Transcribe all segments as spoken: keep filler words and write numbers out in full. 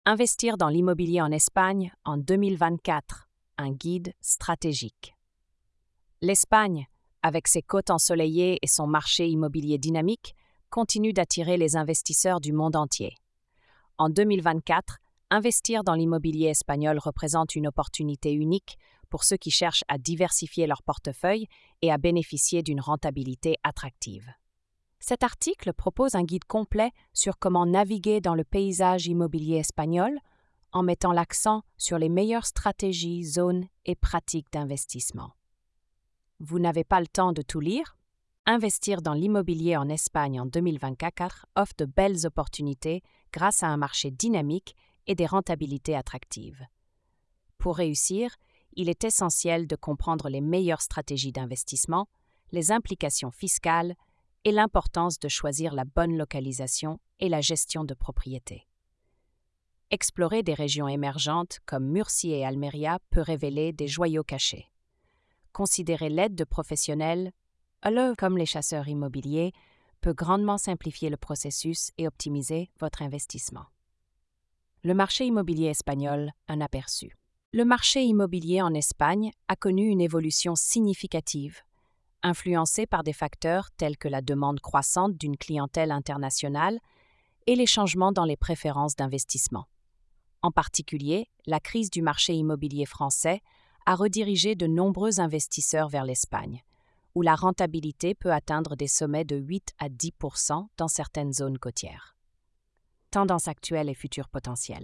Investir dans l'immobilier en Espagne en deux mille vingt-quatre, un guide stratégique. L'Espagne, avec ses côtes ensoleillées et son marché immobilier dynamique, continue d'attirer les investisseurs du monde entier. En deux mille vingt-quatre, investir dans l'immobilier espagnol représente une opportunité unique pour ceux qui cherchent à diversifier leur portefeuille et à bénéficier d'une rentabilité attractive. Cet article propose un guide complet sur comment naviguer dans le paysage immobilier espagnol en mettant l'accent sur les meilleures stratégies, zones et pratiques d'investissement. Vous n'avez pas le temps de tout lire? Investir dans l'immobilier en Espagne en deux mille vingt-quatre offre de belles opportunités grâce à un marché dynamique et des rentabilités attractives. Pour réussir, il est essentiel de comprendre les meilleures stratégies d'investissement, les implications fiscales et l'importance de choisir la bonne localisation et la gestion de propriété. Explorer des régions émergentes comme Murcie et Almeria peut révéler des joyaux cachés. Considérer l'aide de professionnels, alors comme les chasseurs immobiliers, peut grandement simplifier le processus et optimiser votre investissement. Le marché immobilier espagnol, un aperçu. Le marché immobilier en Espagne a connu une évolution significative, influencée par des facteurs tels que la demande croissante d'une clientèle internationale et les changements dans les préférences d'investissement. En particulier, la crise du marché immobilier français a redirigé de nombreux investisseurs vers l'Espagne, où la rentabilité peut atteindre des sommets de huit à dix pour cent dans certaines zones côtières. Tendance actuelle et futur potentiel.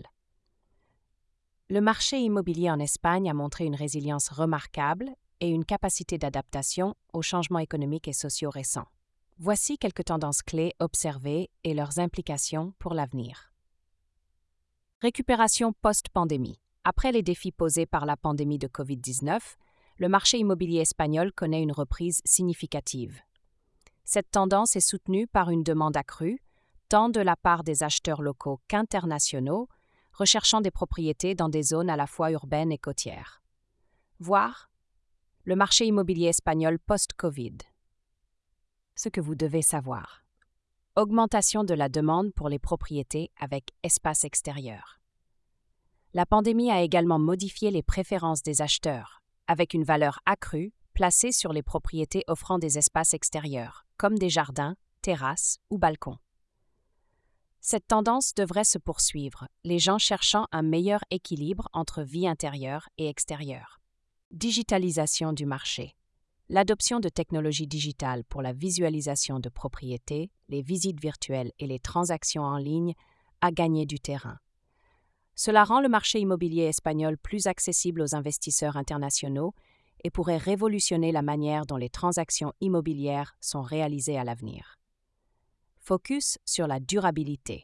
Le marché immobilier en Espagne a montré une résilience remarquable et une capacité d'adaptation aux changements économiques et sociaux récents. Voici quelques tendances clés observées et leurs implications pour l'avenir. Récupération post-pandémie. Après les défis posés par la pandémie de covid dix-neuf, le marché immobilier espagnol connaît une reprise significative. Cette tendance est soutenue par une demande accrue, tant de la part des acheteurs locaux qu'internationaux, recherchant des propriétés dans des zones à la fois urbaines et côtières. Voir le marché immobilier espagnol post-Covid. Ce que vous devez savoir. Augmentation de la demande pour les propriétés avec espace extérieur. La pandémie a également modifié les préférences des acheteurs, avec une valeur accrue placée sur les propriétés offrant des espaces extérieurs, comme des jardins, terrasses ou balcons. Cette tendance devrait se poursuivre, les gens cherchant un meilleur équilibre entre vie intérieure et extérieure. Digitalisation du marché. L'adoption de technologies digitales pour la visualisation de propriétés, les visites virtuelles et les transactions en ligne a gagné du terrain. Cela rend le marché immobilier espagnol plus accessible aux investisseurs internationaux et pourrait révolutionner la manière dont les transactions immobilières sont réalisées à l'avenir. Focus sur la durabilité.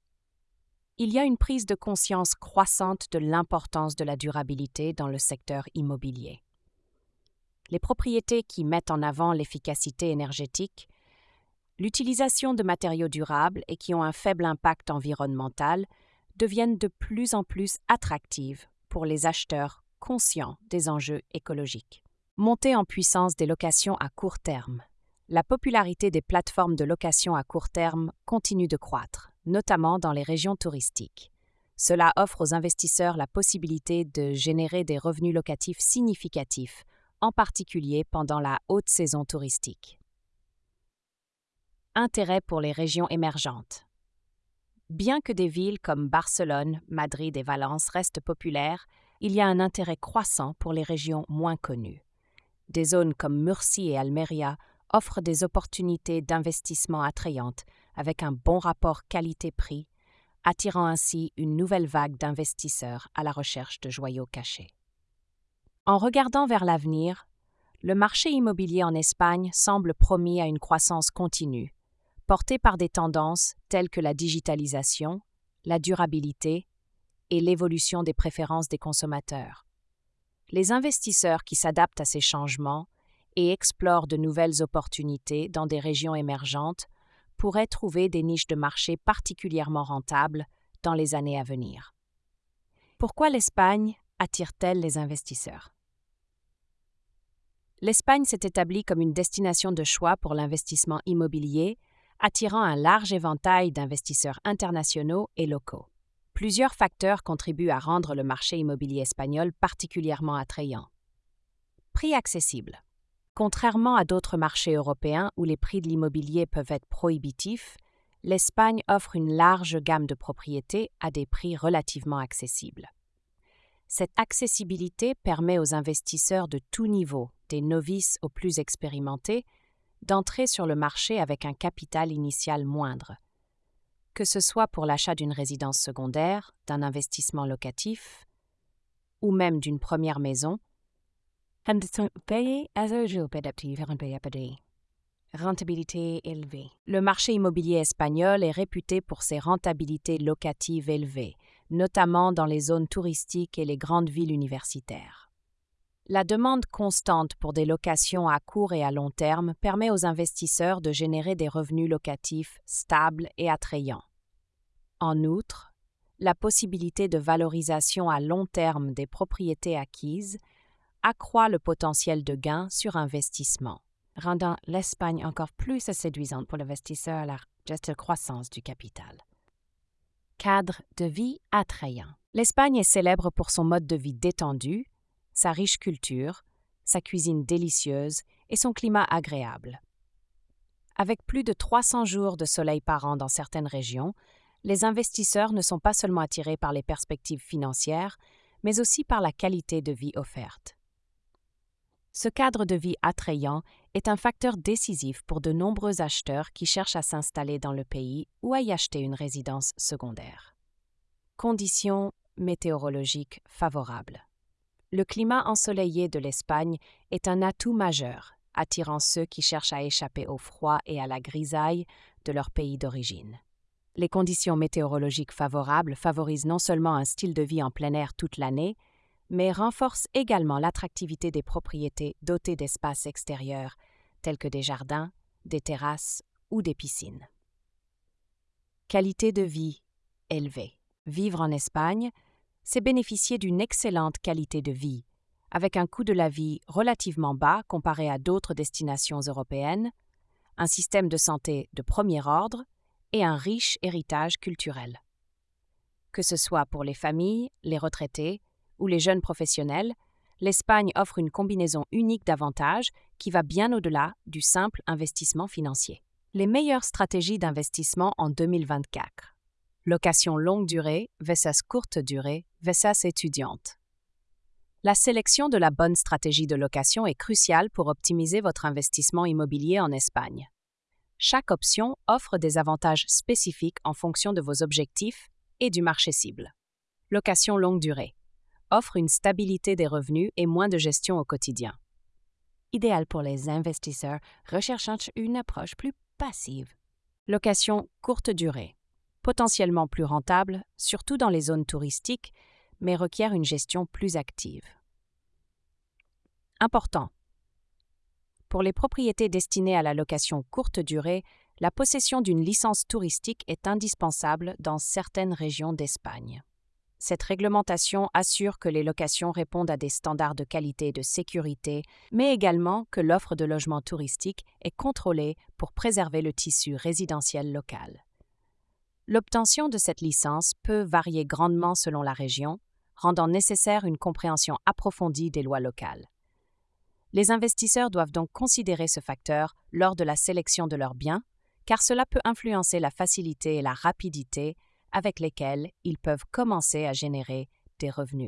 Il y a une prise de conscience croissante de l'importance de la durabilité dans le secteur immobilier. Les propriétés qui mettent en avant l'efficacité énergétique, l'utilisation de matériaux durables et qui ont un faible impact environnemental deviennent de plus en plus attractives pour les acheteurs conscients des enjeux écologiques. Montée en puissance des locations à court terme. La popularité des plateformes de location à court terme continue de croître, notamment dans les régions touristiques. Cela offre aux investisseurs la possibilité de générer des revenus locatifs significatifs, en particulier pendant la haute saison touristique. Intérêt pour les régions émergentes. Bien que des villes comme Barcelone, Madrid et Valence restent populaires, il y a un intérêt croissant pour les régions moins connues. Des zones comme Murcie et Almeria offrent des opportunités d'investissement attrayantes avec un bon rapport qualité-prix, attirant ainsi une nouvelle vague d'investisseurs à la recherche de joyaux cachés. En regardant vers l'avenir, le marché immobilier en Espagne semble promis à une croissance continue, porté par des tendances telles que la digitalisation, la durabilité et l'évolution des préférences des consommateurs. Les investisseurs qui s'adaptent à ces changements et explorent de nouvelles opportunités dans des régions émergentes pourraient trouver des niches de marché particulièrement rentables dans les années à venir. Pourquoi l'Espagne attire-t-elle les investisseurs? L'Espagne s'est établie comme une destination de choix pour l'investissement immobilier, attirant un large éventail d'investisseurs internationaux et locaux. Plusieurs facteurs contribuent à rendre le marché immobilier espagnol particulièrement attrayant. Prix accessible. Contrairement à d'autres marchés européens où les prix de l'immobilier peuvent être prohibitifs, l'Espagne offre une large gamme de propriétés à des prix relativement accessibles. Cette accessibilité permet aux investisseurs de tout niveau, des novices aux plus expérimentés, d'entrer sur le marché avec un capital initial moindre. Que ce soit pour l'achat d'une résidence secondaire, d'un investissement locatif ou même d'une première maison, rentabilité élevée. Le marché immobilier espagnol est réputé pour ses rentabilités locatives élevées, notamment dans les zones touristiques et les grandes villes universitaires. La demande constante pour des locations à court et à long terme permet aux investisseurs de générer des revenus locatifs stables et attrayants. En outre, la possibilité de valorisation à long terme des propriétés acquises accroît le potentiel de gain sur investissement, rendant l'Espagne encore plus séduisante pour l'investisseur à la juste croissance du capital. Cadre de vie attrayant. L'Espagne est célèbre pour son mode de vie détendu, sa riche culture, sa cuisine délicieuse et son climat agréable. Avec plus de trois cents jours de soleil par an dans certaines régions, les investisseurs ne sont pas seulement attirés par les perspectives financières, mais aussi par la qualité de vie offerte. Ce cadre de vie attrayant est un facteur décisif pour de nombreux acheteurs qui cherchent à s'installer dans le pays ou à y acheter une résidence secondaire. Conditions météorologiques favorables. Le climat ensoleillé de l'Espagne est un atout majeur, attirant ceux qui cherchent à échapper au froid et à la grisaille de leur pays d'origine. Les conditions météorologiques favorables favorisent non seulement un style de vie en plein air toute l'année, mais renforcent également l'attractivité des propriétés dotées d'espaces extérieurs, tels que des jardins, des terrasses ou des piscines. Qualité de vie élevée. Vivre en Espagne, c'est bénéficier d'une excellente qualité de vie, avec un coût de la vie relativement bas comparé à d'autres destinations européennes, un système de santé de premier ordre et un riche héritage culturel. Que ce soit pour les familles, les retraités ou les jeunes professionnels, l'Espagne offre une combinaison unique d'avantages qui va bien au-delà du simple investissement financier. Les meilleures stratégies d'investissement en deux mille vingt-quatre. Location longue durée versus courte durée versus étudiante. La sélection de la bonne stratégie de location est cruciale pour optimiser votre investissement immobilier en Espagne. Chaque option offre des avantages spécifiques en fonction de vos objectifs et du marché cible. Location longue durée offre une stabilité des revenus et moins de gestion au quotidien. Idéal pour les investisseurs recherchant une approche plus passive. Location courte durée, potentiellement plus rentable, surtout dans les zones touristiques, mais requiert une gestion plus active. Important. Pour les propriétés destinées à la location courte durée, la possession d'une licence touristique est indispensable dans certaines régions d'Espagne. Cette réglementation assure que les locations répondent à des standards de qualité et de sécurité, mais également que l'offre de logements touristiques est contrôlée pour préserver le tissu résidentiel local. L'obtention de cette licence peut varier grandement selon la région, rendant nécessaire une compréhension approfondie des lois locales. Les investisseurs doivent donc considérer ce facteur lors de la sélection de leurs biens, car cela peut influencer la facilité et la rapidité avec lesquelles ils peuvent commencer à générer des revenus.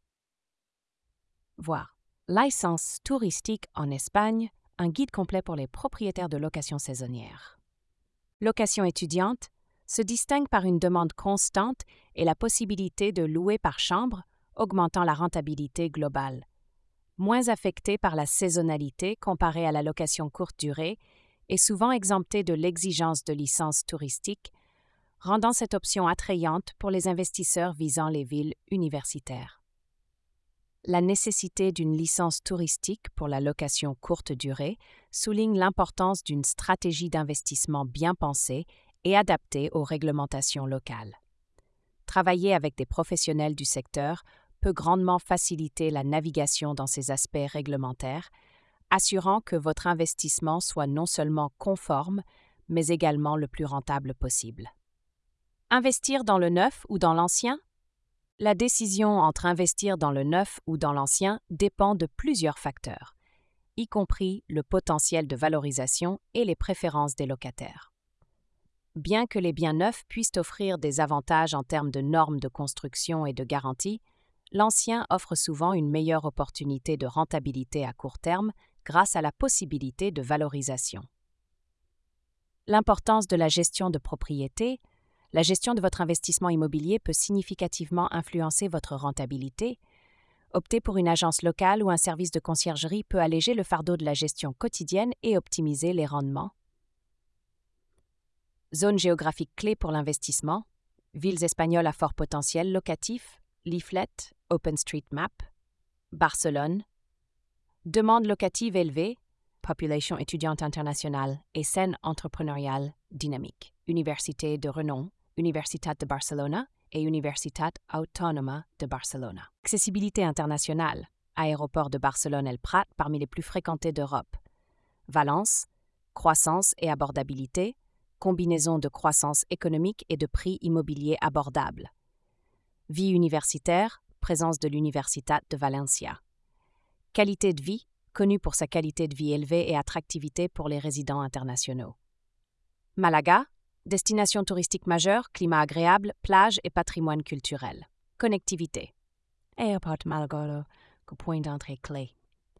Voir Licence touristique en Espagne, un guide complet pour les propriétaires de location saisonnière. Location étudiante se distingue par une demande constante et la possibilité de louer par chambre, augmentant la rentabilité globale. Moins affectée par la saisonnalité comparée à la location courte durée et souvent exemptée de l'exigence de licence touristique, rendant cette option attrayante pour les investisseurs visant les villes universitaires. La nécessité d'une licence touristique pour la location courte durée souligne l'importance d'une stratégie d'investissement bien pensée et adaptée aux réglementations locales. Travailler avec des professionnels du secteur peut grandement faciliter la navigation dans ces aspects réglementaires, assurant que votre investissement soit non seulement conforme, mais également le plus rentable possible. Investir dans le neuf ou dans l'ancien? La décision entre investir dans le neuf ou dans l'ancien dépend de plusieurs facteurs, y compris le potentiel de valorisation et les préférences des locataires. Bien que les biens neufs puissent offrir des avantages en termes de normes de construction et de garantie, l'ancien offre souvent une meilleure opportunité de rentabilité à court terme grâce à la possibilité de valorisation. L'importance de la gestion de propriété. La gestion de votre investissement immobilier peut significativement influencer votre rentabilité. Opter pour une agence locale ou un service de conciergerie peut alléger le fardeau de la gestion quotidienne et optimiser les rendements. Zone géographique clé pour l'investissement. Villes espagnoles à fort potentiel locatif. Leaflet, OpenStreetMap. Barcelone. Demande locative élevée. Population étudiante internationale et scène entrepreneuriale dynamique. Université de renom. Universitat de Barcelona et Universitat Autónoma de Barcelona. Accessibilité internationale. Aéroport de Barcelone-El Prat parmi les plus fréquentés d'Europe. Valence. Croissance et abordabilité. Combinaison de croissance économique et de prix immobiliers abordables. Vie universitaire. Présence de l'Universitat de Valencia. Qualité de vie. Connue pour sa qualité de vie élevée et attractivité pour les résidents internationaux. Malaga. Destination touristique majeure, climat agréable, plage et patrimoine culturel. Connectivité. Aéroport de Malaga, point d'entrée clé.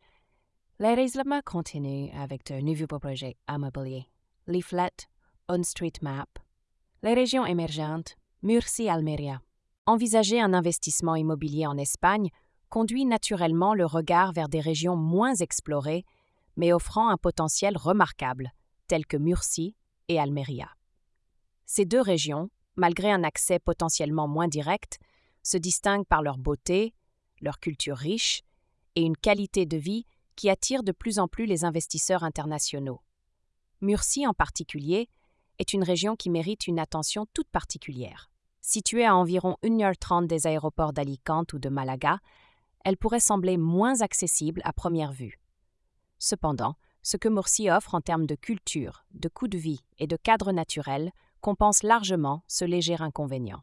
Les développements continuent avec de nouveaux projets immobiliers. Leaflet, OpenStreetMap. Les régions émergentes, Murcie-Almeria. Envisager un investissement immobilier en Espagne conduit naturellement le regard vers des régions moins explorées, mais offrant un potentiel remarquable, telles que Murcie et Almeria. Ces deux régions, malgré un accès potentiellement moins direct, se distinguent par leur beauté, leur culture riche et une qualité de vie qui attire de plus en plus les investisseurs internationaux. Murcie en particulier est une région qui mérite une attention toute particulière. Située à environ une heure trente des aéroports d'Alicante ou de Malaga, elle pourrait sembler moins accessible à première vue. Cependant, ce que Murcie offre en termes de culture, de coût de vie et de cadre naturel compense largement ce léger inconvénient.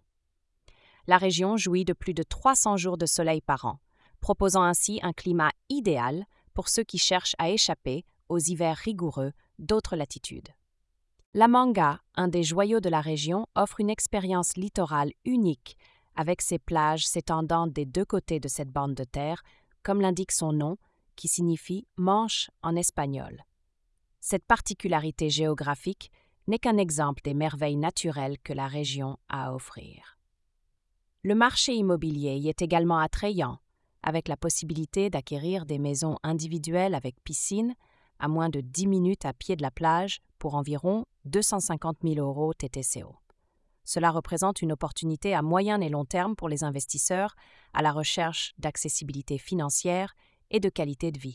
La région jouit de plus de trois cents jours de soleil par an, proposant ainsi un climat idéal pour ceux qui cherchent à échapper aux hivers rigoureux d'autres latitudes. La Manga, un des joyaux de la région, offre une expérience littorale unique avec ses plages s'étendant des deux côtés de cette bande de terre, comme l'indique son nom, qui signifie « manche » en espagnol. Cette particularité géographique n'est qu'un exemple des merveilles naturelles que la région a à offrir. Le marché immobilier y est également attrayant, avec la possibilité d'acquérir des maisons individuelles avec piscine à moins de dix minutes à pied de la plage pour environ deux cent cinquante mille euros T T C O. Cela représente une opportunité à moyen et long terme pour les investisseurs à la recherche d'accessibilité financière et de qualité de vie.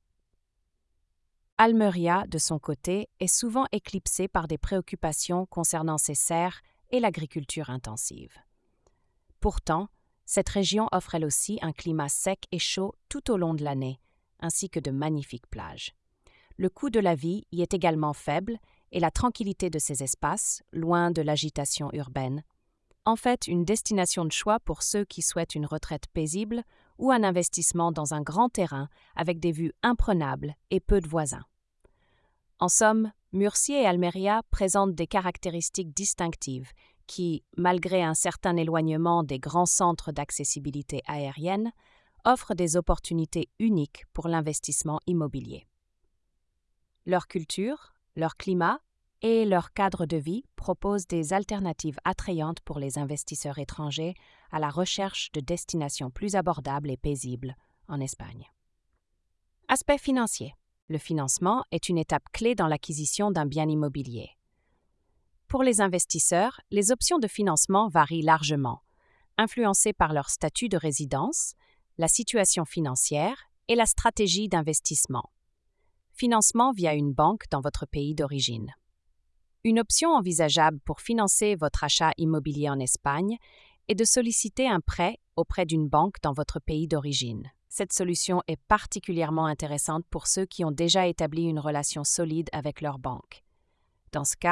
Almeria, de son côté, est souvent éclipsée par des préoccupations concernant ses serres et l'agriculture intensive. Pourtant, cette région offre elle aussi un climat sec et chaud tout au long de l'année, ainsi que de magnifiques plages. Le coût de la vie y est également faible et la tranquillité de ces espaces, loin de l'agitation urbaine, en fait une destination de choix pour ceux qui souhaitent une retraite paisible ou un investissement dans un grand terrain avec des vues imprenables et peu de voisins. En somme, Murcie et Almeria présentent des caractéristiques distinctives qui, malgré un certain éloignement des grands centres d'accessibilité aérienne, offrent des opportunités uniques pour l'investissement immobilier. Leur culture, leur climat et leur cadre de vie proposent des alternatives attrayantes pour les investisseurs étrangers à la recherche de destinations plus abordables et paisibles en Espagne. Aspect financier. Le financement est une étape clé dans l'acquisition d'un bien immobilier. Pour les investisseurs, les options de financement varient largement, influencées par leur statut de résidence, la situation financière et la stratégie d'investissement. Financement via une banque dans votre pays d'origine. Une option envisageable pour financer votre achat immobilier en Espagne est de solliciter un prêt auprès d'une banque dans votre pays d'origine. Cette solution est particulièrement intéressante pour ceux qui ont déjà établi une relation solide avec leur banque. Dans ce cas,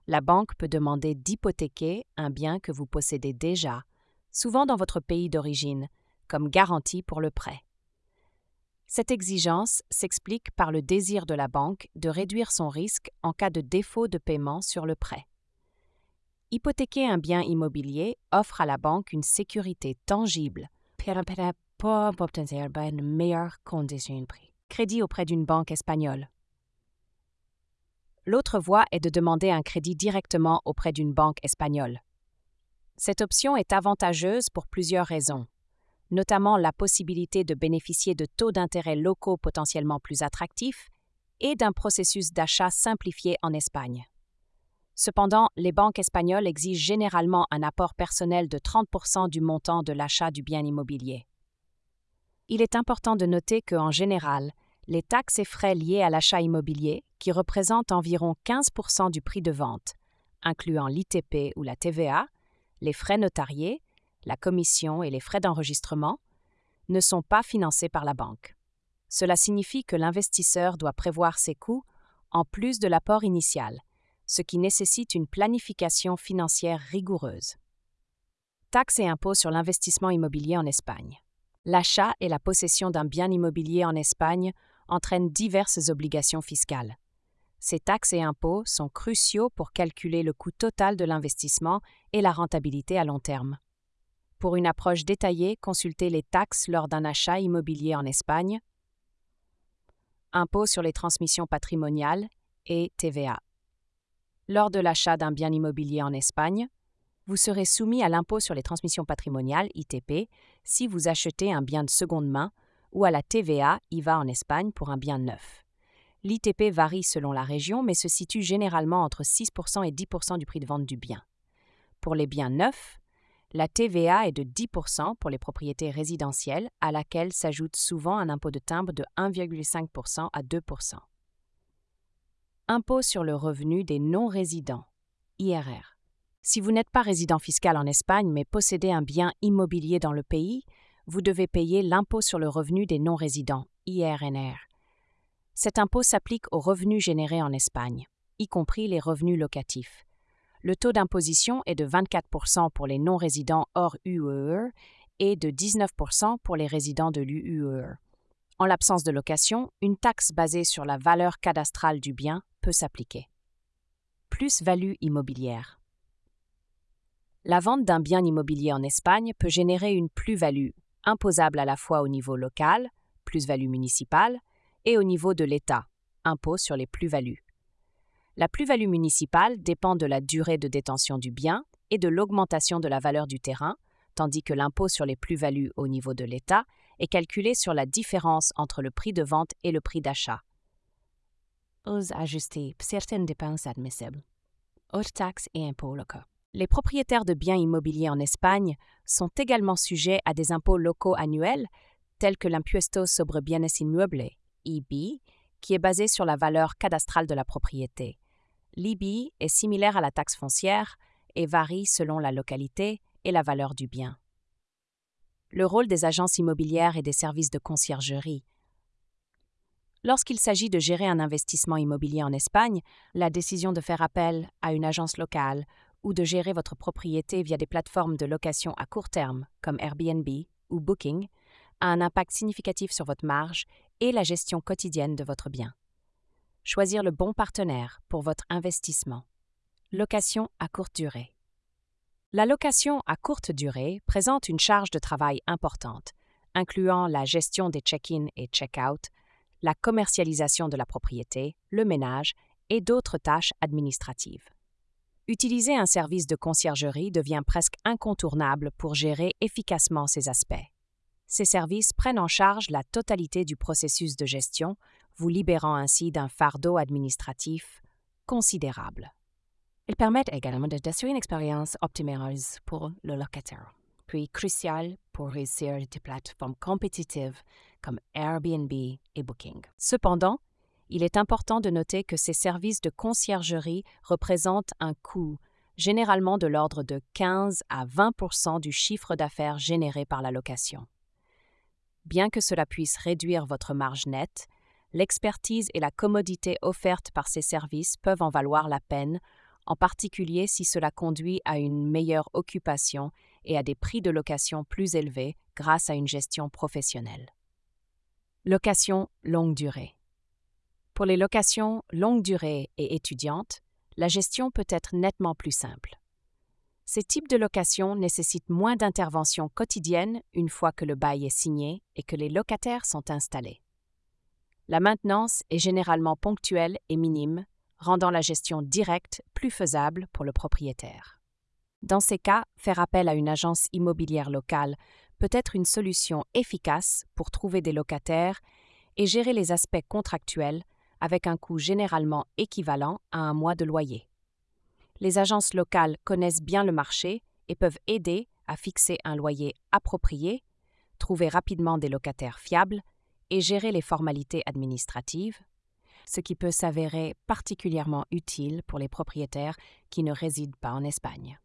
la banque peut demander d'hypothéquer un bien que vous possédez déjà, souvent dans votre pays d'origine, comme garantie pour le prêt. Cette exigence s'explique par le désir de la banque de réduire son risque en cas de défaut de paiement sur le prêt. Hypothéquer un bien immobilier offre à la banque une sécurité tangible pour obtenir une meilleure condition de prix. Crédit auprès d'une banque espagnole. L'autre voie est de demander un crédit directement auprès d'une banque espagnole. Cette option est avantageuse pour plusieurs raisons, notamment la possibilité de bénéficier de taux d'intérêt locaux potentiellement plus attractifs et d'un processus d'achat simplifié en Espagne. Cependant, les banques espagnoles exigent généralement un apport personnel de trente pour cent du montant de l'achat du bien immobilier. Il est important de noter qu'en général, les taxes et frais liés à l'achat immobilier, qui représentent environ quinze pour cent du prix de vente, incluant l'I T P ou la T V A, les frais notariés, la commission et les frais d'enregistrement, ne sont pas financés par la banque. Cela signifie que l'investisseur doit prévoir ses coûts en plus de l'apport initial, ce qui nécessite une planification financière rigoureuse. Taxes et impôts sur l'investissement immobilier en Espagne. L'achat et la possession d'un bien immobilier en Espagne entraînent diverses obligations fiscales. Ces taxes et impôts sont cruciaux pour calculer le coût total de l'investissement et la rentabilité à long terme. Pour une approche détaillée, consultez les taxes lors d'un achat immobilier en Espagne, impôts sur les transmissions patrimoniales et T V A. Lors de l'achat d'un bien immobilier en Espagne, vous serez soumis à l'impôt sur les transmissions patrimoniales, I T P, si vous achetez un bien de seconde main ou à la T V A, I V A en Espagne, pour un bien neuf. L'I T P varie selon la région, mais se situe généralement entre six pour cent et dix pour cent du prix de vente du bien. Pour les biens neufs, la T V A est de dix pour cent pour les propriétés résidentielles, à laquelle s'ajoute souvent un impôt de timbre de un virgule cinq pour cent à deux pour cent. Impôt sur le revenu des non-résidents, I R R. Si vous n'êtes pas résident fiscal en Espagne mais possédez un bien immobilier dans le pays, vous devez payer l'impôt sur le revenu des non-résidents, I R N R. Cet impôt s'applique aux revenus générés en Espagne, y compris les revenus locatifs. Le taux d'imposition est de vingt-quatre pour cent pour les non-résidents hors U E E et de dix-neuf pour cent pour les résidents de l'U U E E. En l'absence de location, une taxe basée sur la valeur cadastrale du bien peut s'appliquer. Plus-value immobilière. La vente d'un bien immobilier en Espagne peut générer une plus-value imposable à la fois au niveau local, plus-value municipale, et au niveau de l'État, impôt sur les plus-values. La plus-value municipale dépend de la durée de détention du bien et de l'augmentation de la valeur du terrain, tandis que l'impôt sur les plus-values au niveau de l'État est calculé sur la différence entre le prix de vente et le prix d'achat. Aux ajustés certaines dépenses admissibles. Hors taxes et impôts locaux. Les propriétaires de biens immobiliers en Espagne sont également sujets à des impôts locaux annuels, tels que l'impuesto sobre bienes inmuebles, I B I, qui est basé sur la valeur cadastrale de la propriété. L'I B I est similaire à la taxe foncière et varie selon la localité et la valeur du bien. Le rôle des agences immobilières et des services de conciergerie. Lorsqu'il s'agit de gérer un investissement immobilier en Espagne, la décision de faire appel à une agence locale ou de gérer votre propriété via des plateformes de location à court terme comme Airbnb ou Booking a un impact significatif sur votre marge et la gestion quotidienne de votre bien. Choisir le bon partenaire pour votre investissement. Location à courte durée. La location à courte durée présente une charge de travail importante, incluant la gestion des check-in et check-out, la commercialisation de la propriété, le ménage et d'autres tâches administratives. Utiliser un service de conciergerie devient presque incontournable pour gérer efficacement ces aspects. Ces services prennent en charge la totalité du processus de gestion, vous libérant ainsi d'un fardeau administratif considérable. Ils permettent également d'assurer une expérience optimisée pour le locataire, puis crucial pour réussir des plateformes compétitives comme Airbnb et Booking. Cependant, il est important de noter que ces services de conciergerie représentent un coût, généralement de l'ordre de quinze à vingt pour cent du chiffre d'affaires généré par la location. Bien que cela puisse réduire votre marge nette, l'expertise et la commodité offertes par ces services peuvent en valoir la peine en particulier si cela conduit à une meilleure occupation et à des prix de location plus élevés grâce à une gestion professionnelle. Location longue durée. Pour les locations longue durée et étudiantes, la gestion peut être nettement plus simple. Ces types de locations nécessitent moins d'interventions quotidiennes une fois que le bail est signé et que les locataires sont installés. La maintenance est généralement ponctuelle et minime, rendant la gestion directe plus faisable pour le propriétaire. Dans ces cas, faire appel à une agence immobilière locale peut être une solution efficace pour trouver des locataires et gérer les aspects contractuels avec un coût généralement équivalent à un mois de loyer. Les agences locales connaissent bien le marché et peuvent aider à fixer un loyer approprié, trouver rapidement des locataires fiables et gérer les formalités administratives, ce qui peut s'avérer particulièrement utile pour les propriétaires qui ne résident pas en Espagne.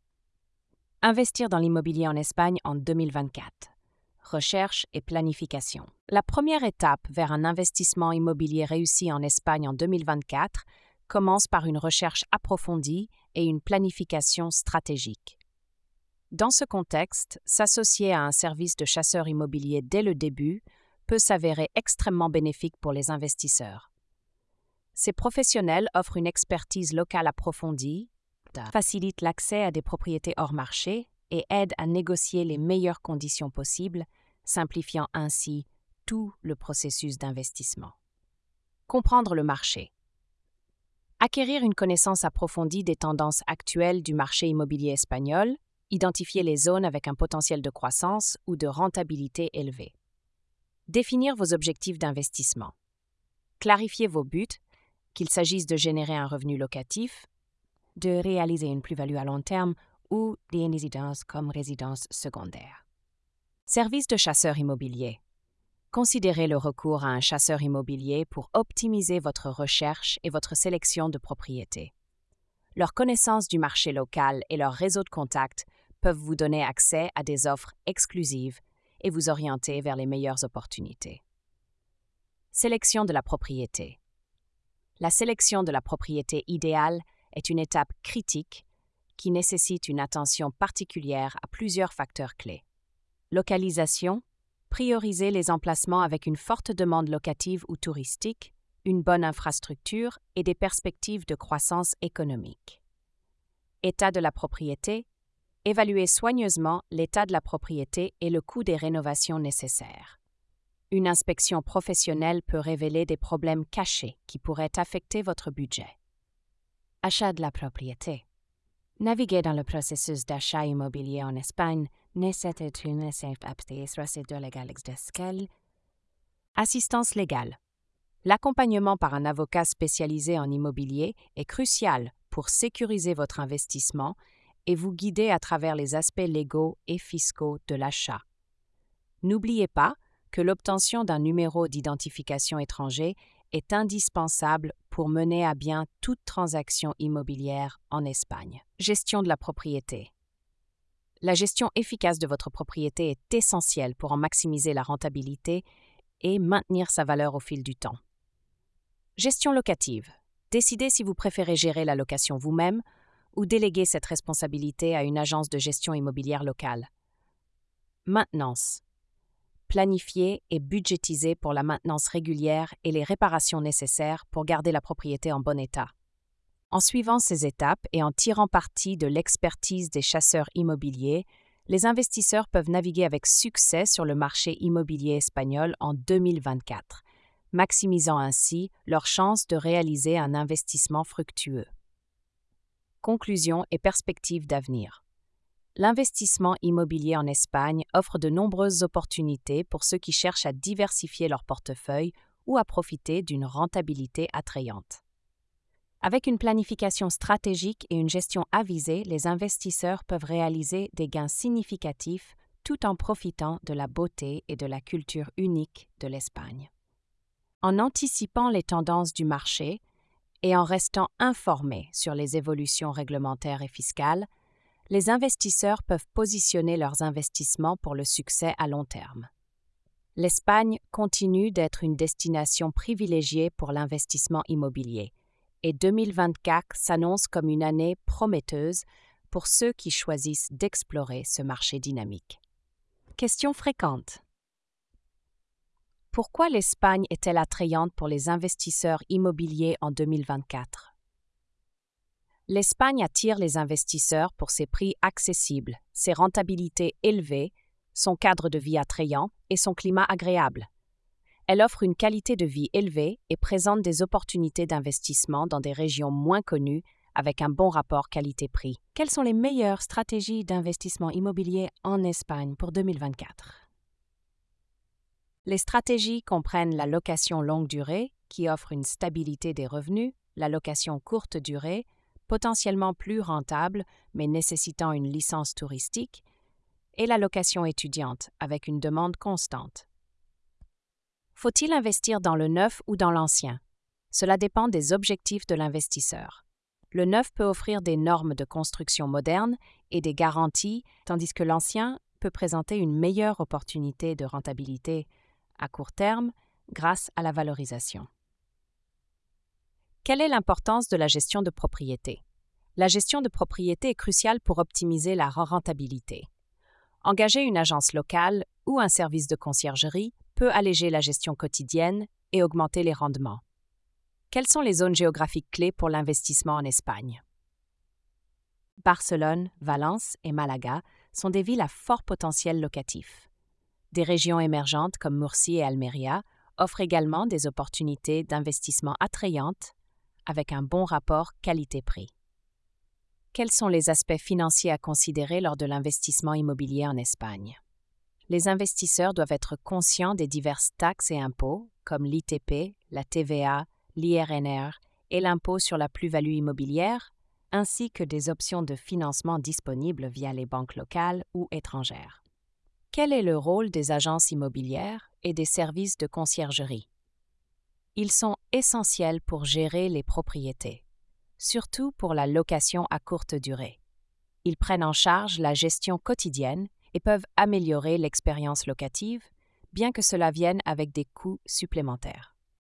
Investir dans l'immobilier en Espagne en deux mille vingt-quatre. Recherche et planification. La première étape vers un investissement immobilier réussi en Espagne en deux mille vingt-quatre commence par une recherche approfondie et une planification stratégique. Dans ce contexte, s'associer à un service de chasseur immobilier dès le début peut s'avérer extrêmement bénéfique pour les investisseurs. Ces professionnels offrent une expertise locale approfondie, facilitent l'accès à des propriétés hors marché et aident à négocier les meilleures conditions possibles, simplifiant ainsi tout le processus d'investissement. Comprendre le marché. Acquérir une connaissance approfondie des tendances actuelles du marché immobilier espagnol, identifier les zones avec un potentiel de croissance ou de rentabilité élevé. Définir vos objectifs d'investissement. Clarifier vos buts, qu'il s'agisse de générer un revenu locatif, de réaliser une plus-value à long terme ou des résidences comme résidence secondaire. Service de chasseur immobilier. Considérez le recours à un chasseur immobilier pour optimiser votre recherche et votre sélection de propriétés. Leur connaissance du marché local et leur réseau de contacts peuvent vous donner accès à des offres exclusives et vous orienter vers les meilleures opportunités. Sélection de la propriété. La sélection de la propriété idéale est une étape critique qui nécessite une attention particulière à plusieurs facteurs clés. Localisation. Prioriser les emplacements avec une forte demande locative ou touristique, une bonne infrastructure et des perspectives de croissance économique. État de la propriété. Évaluez soigneusement l'état de la propriété et le coût des rénovations nécessaires. Une inspection professionnelle peut révéler des problèmes cachés qui pourraient affecter votre budget. Achat de la propriété. Naviguer dans le processus d'achat immobilier en Espagne nécessite une procédure légale d'escale. Assistance légale. L'accompagnement par un avocat spécialisé en immobilier est crucial pour sécuriser votre investissement et vous guider à travers les aspects légaux et fiscaux de l'achat. N'oubliez pas que l'obtention d'un numéro d'identification étranger est indispensable pour mener à bien toute transaction immobilière en Espagne. Gestion de la propriété. La gestion efficace de votre propriété est essentielle pour en maximiser la rentabilité et maintenir sa valeur au fil du temps. Gestion locative. Décidez si vous préférez gérer la location vous-même ou déléguer cette responsabilité à une agence de gestion immobilière locale. Maintenance. Planifier et budgétiser pour la maintenance régulière et les réparations nécessaires pour garder la propriété en bon état. En suivant ces étapes et en tirant parti de l'expertise des chasseurs immobiliers, les investisseurs peuvent naviguer avec succès sur le marché immobilier espagnol en deux mille vingt-quatre, maximisant ainsi leurs chances de réaliser un investissement fructueux. Conclusion et perspectives d'avenir. L'investissement immobilier en Espagne offre de nombreuses opportunités pour ceux qui cherchent à diversifier leur portefeuille ou à profiter d'une rentabilité attrayante. Avec une planification stratégique et une gestion avisée, les investisseurs peuvent réaliser des gains significatifs tout en profitant de la beauté et de la culture unique de l'Espagne. En anticipant les tendances du marché et en restant informés sur les évolutions réglementaires et fiscales, les investisseurs peuvent positionner leurs investissements pour le succès à long terme. L'Espagne continue d'être une destination privilégiée pour l'investissement immobilier et deux mille vingt-quatre s'annonce comme une année prometteuse pour ceux qui choisissent d'explorer ce marché dynamique. Question fréquente. Pourquoi l'Espagne est-elle attrayante pour les investisseurs immobiliers en deux mille vingt-quatre? L'Espagne attire les investisseurs pour ses prix accessibles, ses rentabilités élevées, son cadre de vie attrayant et son climat agréable. Elle offre une qualité de vie élevée et présente des opportunités d'investissement dans des régions moins connues avec un bon rapport qualité-prix. Quelles sont les meilleures stratégies d'investissement immobilier en Espagne pour deux mille vingt-quatre? Les stratégies comprennent la location longue durée, qui offre une stabilité des revenus, la location courte durée, potentiellement plus rentable mais nécessitant une licence touristique, et la location étudiante avec une demande constante. Faut-il investir dans le neuf ou dans l'ancien? Cela dépend des objectifs de l'investisseur. Le neuf peut offrir des normes de construction modernes et des garanties, tandis que l'ancien peut présenter une meilleure opportunité de rentabilité à court terme grâce à la valorisation. Quelle est l'importance de la gestion de propriété? La gestion de propriété est cruciale pour optimiser la rentabilité. Engager une agence locale ou un service de conciergerie peut alléger la gestion quotidienne et augmenter les rendements. Quelles sont les zones géographiques clés pour l'investissement en Espagne? Barcelone, Valence et Malaga sont des villes à fort potentiel locatif. Des régions émergentes comme Murcie et Almeria offrent également des opportunités d'investissement attrayantes avec un bon rapport qualité-prix. Quels sont les aspects financiers à considérer lors de l'investissement immobilier en Espagne? Les investisseurs doivent être conscients des diverses taxes et impôts, comme l'I T P, la T V A, l'I R N R et l'impôt sur la plus-value immobilière, ainsi que des options de financement disponibles via les banques locales ou étrangères. Quel est le rôle des agences immobilières et des services de conciergerie? Ils sont essentiels pour gérer les propriétés, surtout pour la location à courte durée. Ils prennent en charge la gestion quotidienne et peuvent améliorer l'expérience locative, bien que cela vienne avec des coûts supplémentaires.